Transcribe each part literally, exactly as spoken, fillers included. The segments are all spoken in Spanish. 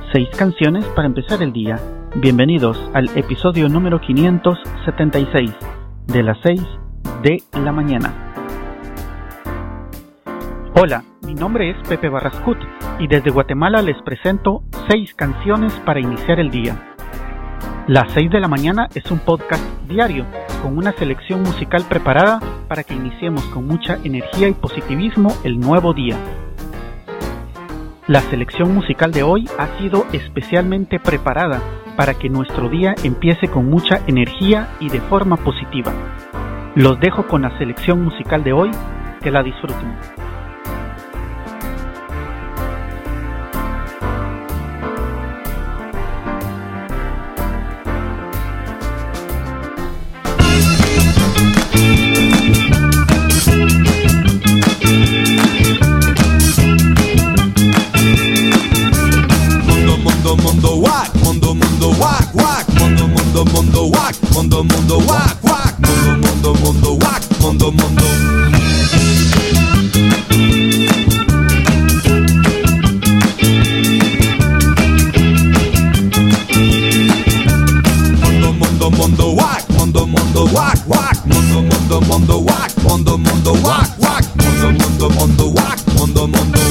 Seis canciones para empezar el día. Bienvenidos al episodio número quinientos setenta y seis de las seis de la mañana. Hola, mi nombre es Pepe Barrascut y desde Guatemala les presento seis canciones para iniciar el día. Las seis de la mañana es un podcast diario con una selección musical preparada para que iniciemos con mucha energía y positivismo el nuevo día. La selección musical de hoy ha sido especialmente preparada para que nuestro día empiece con mucha energía y de forma positiva. Los dejo con la selección musical de hoy, que la disfruten. Mundo whack, mundo mundo whack whack, mundo mundo mundo whack, mundo mundo whack whack, mundo mundo mundo whack, mundo mundo. Mundo mundo mundo whack, mundo mundo whack whack, mundo mundo mundo whack, mundo mundo whack whack, mundo mundo mundo whack, mundo mundo.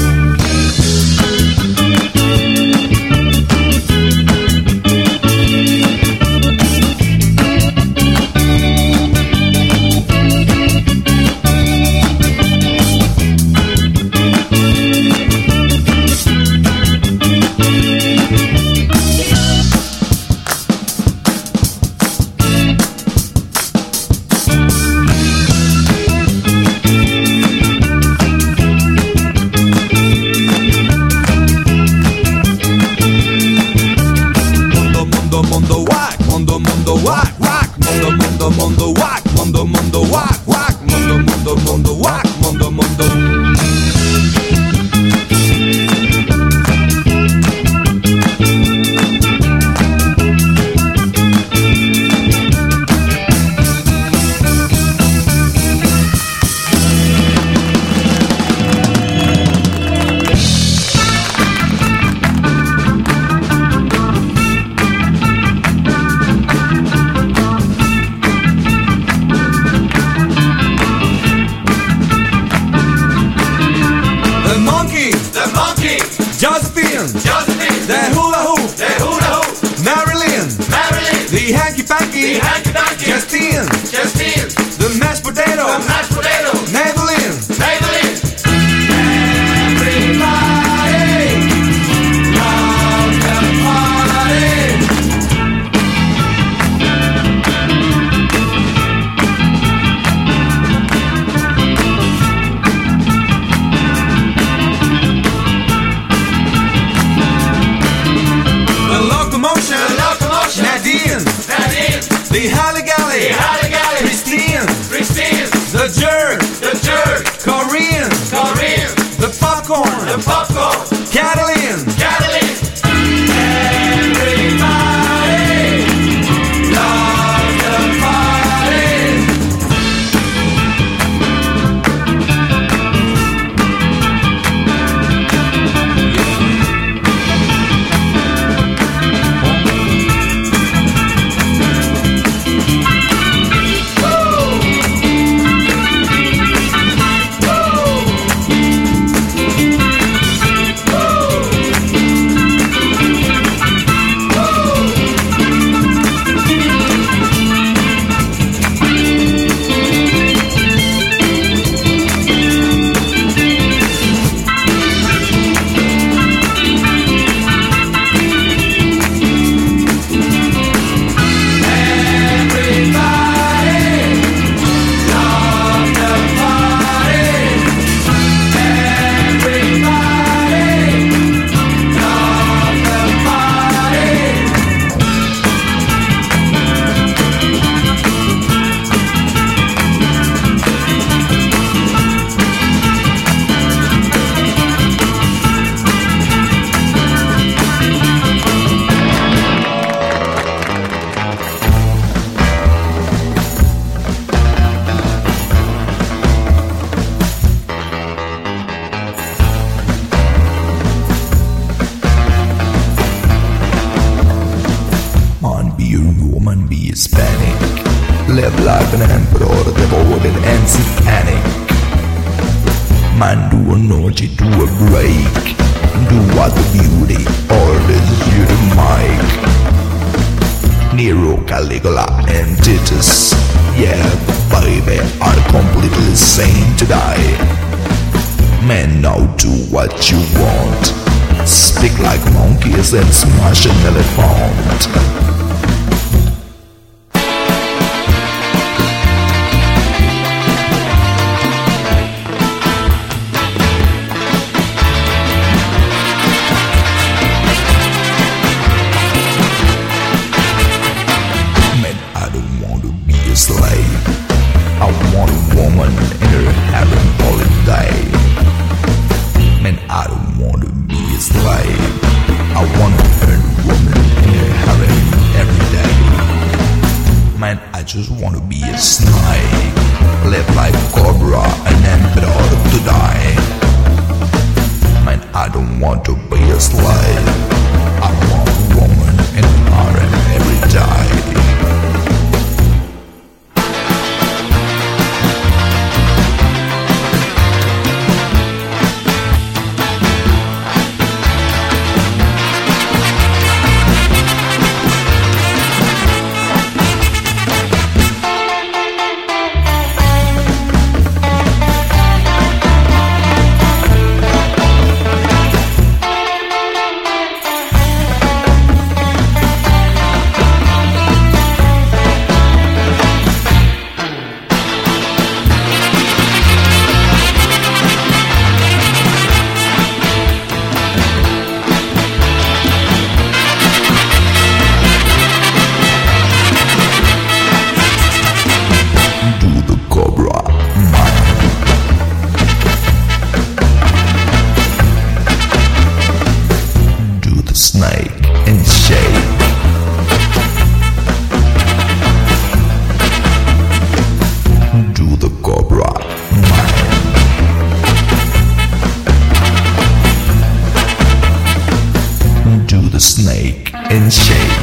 be a woman, be Hispanic. Live like an emperor, devoted and satanic. Man, do a naughty, do a break. Do what the beauty, all this you the mic. Nero, Caligula, and Titus. Yeah, baby, are completely sane to die. Man, now do what you want. Speak like monkeys and smash an elephant. Slave. I want a woman in her harem all day. Man, I don't want to be a slave. I want to earn a woman in her harem every day. Man, I just want to be a snake. Live like Cobra and emperor to die. Man, I don't want to be a slave. I want a woman in her harem every day. Snake and shake. Do the cobra man. Do the snake and shake.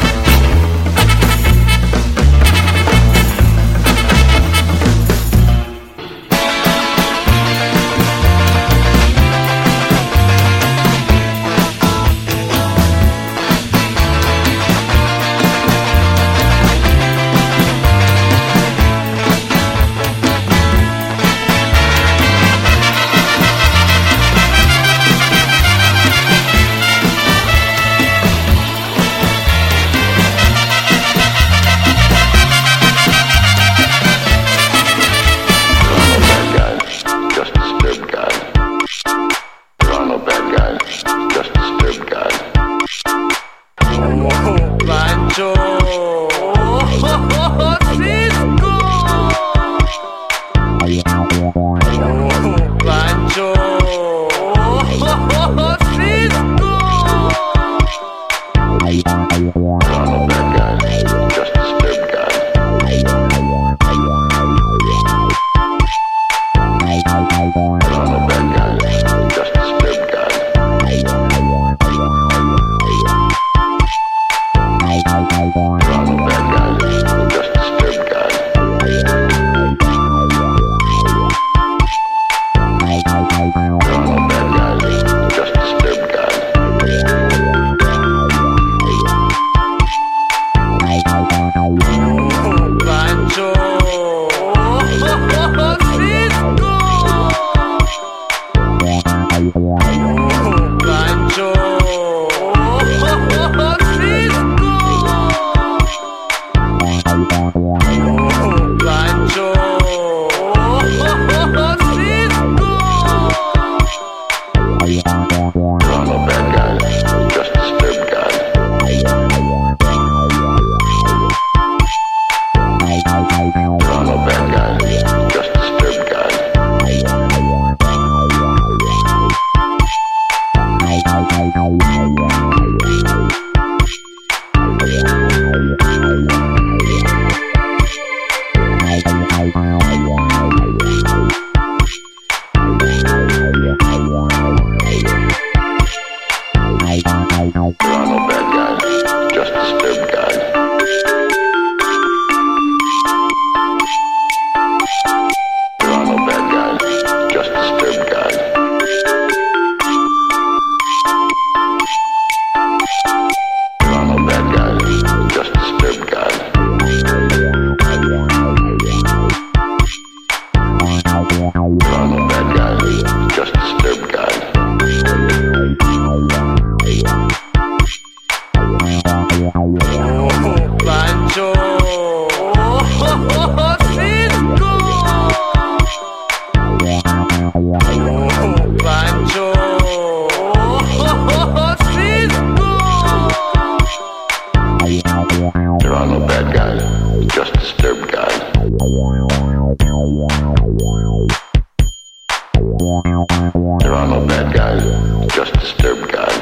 There are no bad guys, just disturbed guys.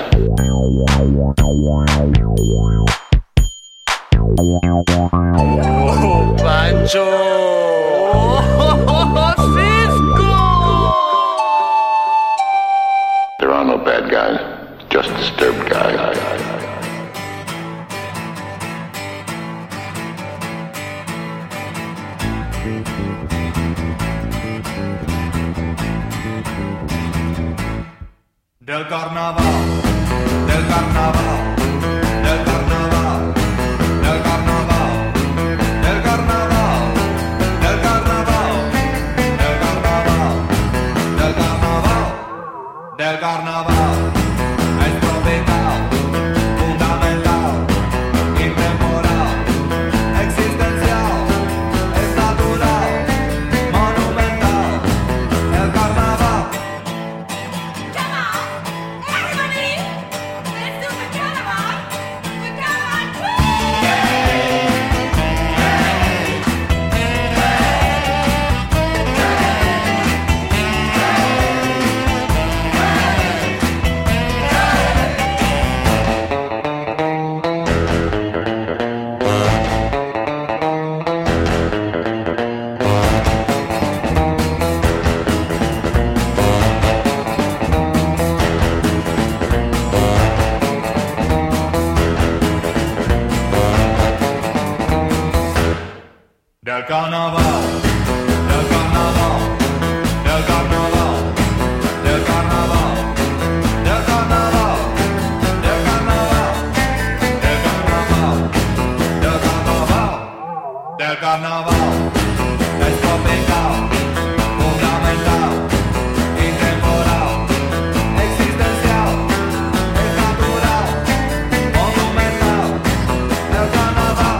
¡Oh, Pancho! ¡Oh, Cisco! There are no bad guys, just disturbed guys. Del carnaval, del carnaval, del carnaval, del carnaval, del carnaval, del carnaval, del carnaval, del carnaval, del carnaval, es tropical, fundamental, intemporal, existencial, es natural, monumental, el carnaval. Del carnaval, del carnaval, del carnaval, del carnaval, del carnaval, del carnaval, del carnaval, del carnaval, del carnaval, es tropical, fundamental, intemporal, existencial, es natural, monumental, el carnaval.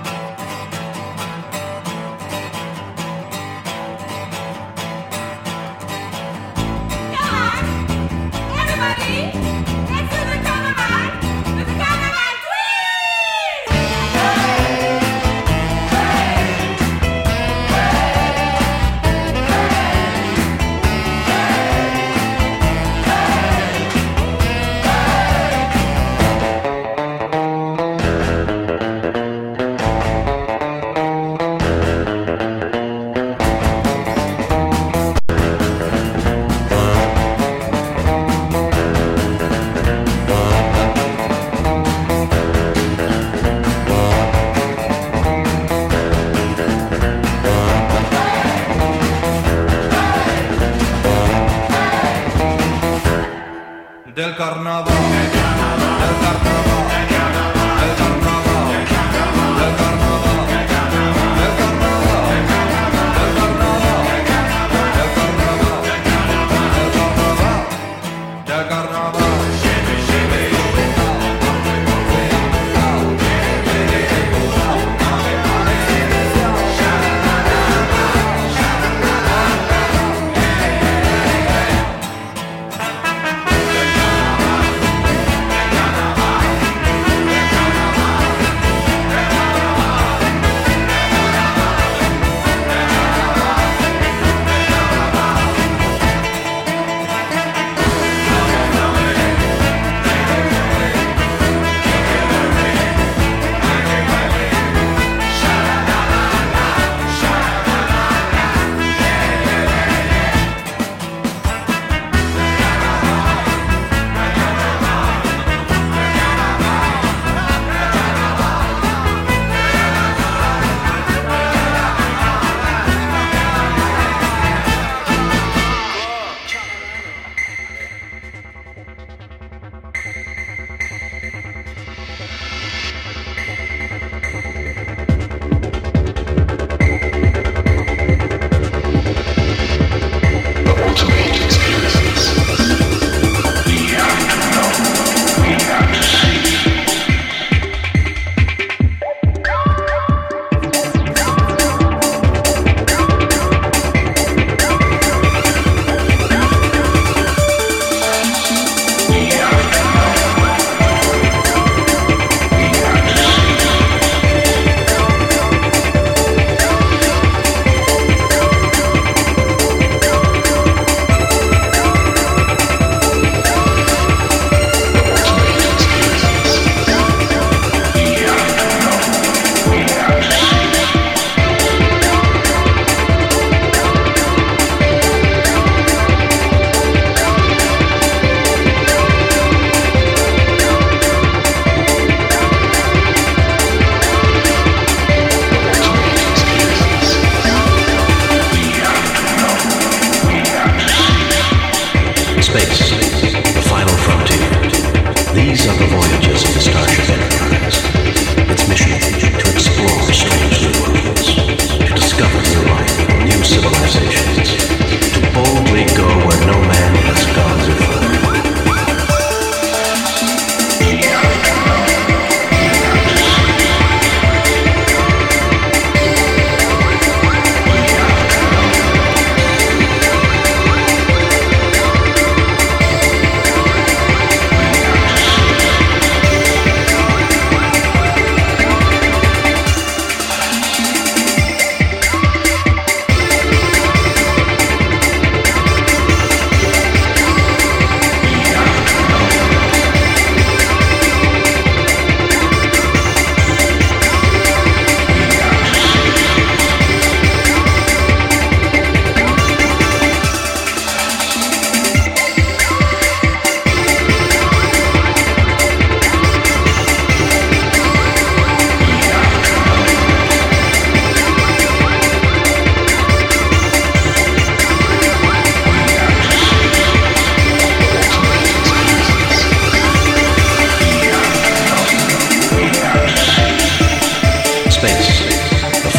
Del carnaval, del carnaval, del carnaval, del carnaval, del carnaval, del carnaval, del carnaval, del carnaval, del carnaval, del carnaval. Del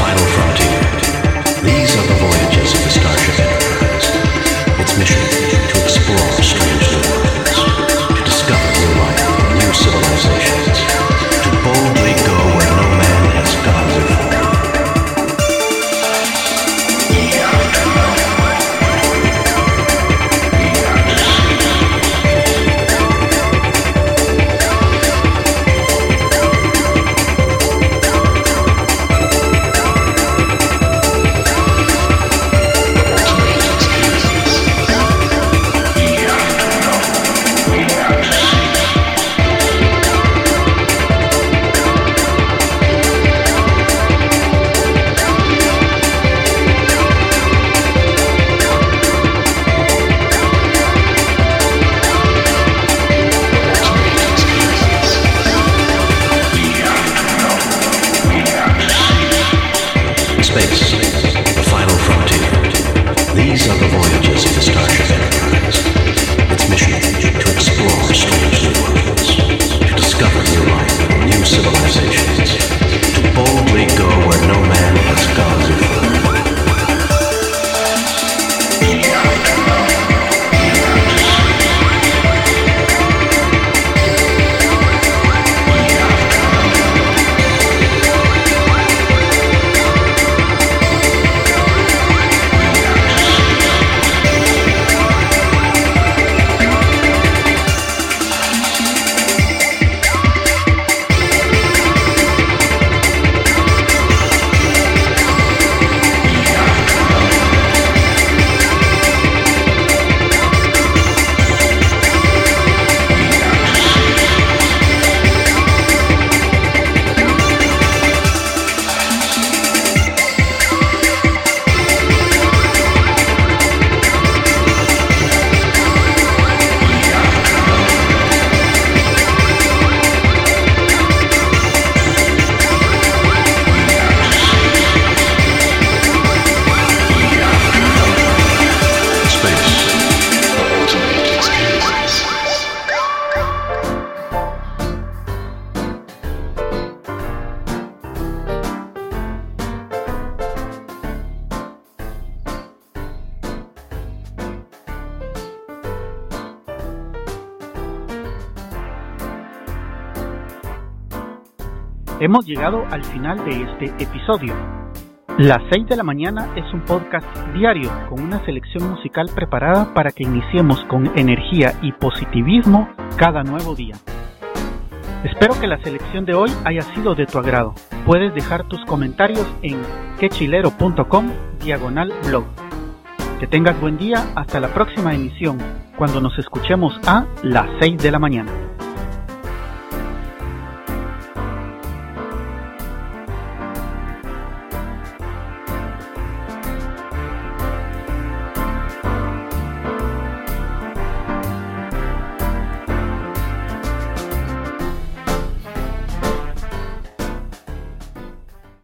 final frontier. These are the voyages of the Starship Enterprise. Its mission, to explore strange new worlds, to discover new life, new civilizations, to boldly go where no man has gone before. Space, the final frontier. These are the voyages of the Starship Enterprise. Its mission, to explore strange new worlds, to discover new life, new civilizations, to boldly go where no man has gone before. Hemos llegado al final de este episodio. Las seis de la mañana es un podcast diario con una selección musical preparada para que iniciemos con energía y positivismo cada nuevo día. Espero que la selección de hoy haya sido de tu agrado. Puedes dejar tus comentarios en quechilero.com diagonal blog. Que tengas buen día hasta la próxima emisión, cuando nos escuchemos a las seis de la mañana.